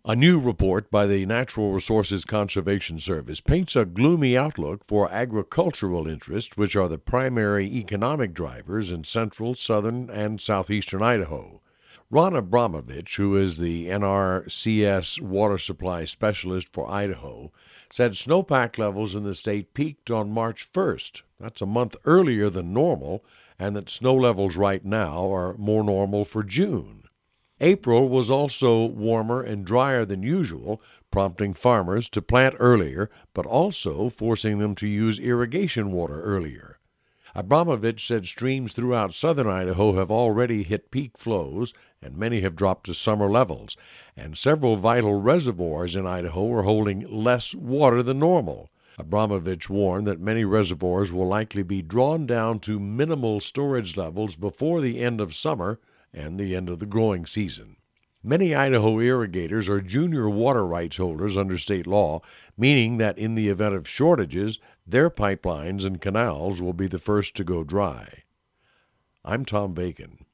A new report by the Natural Resources Conservation Service paints a gloomy outlook for agricultural interests, which are the primary economic drivers in central, southern, and southeastern Idaho. Ron Abramovich, who is the NRCS water supply specialist for Idaho, said snowpack levels in the state peaked on March 1st. That's a month earlier than normal, and that snow levels right now are more normal for June. April was also warmer and drier than usual, prompting farmers to plant earlier, but also forcing them to use irrigation water earlier. Abramovich said streams throughout southern Idaho have already hit peak flows, and many have dropped to summer levels, and several vital reservoirs in Idaho are holding less water than normal. Abramovich warned that many reservoirs will likely be drawn down to minimal storage levels before the end of summer and the end of the growing season. Many Idaho irrigators are junior water rights holders under state law, meaning that in the event of shortages, their pipelines and canals will be the first to go dry. I'm Tom Bacon.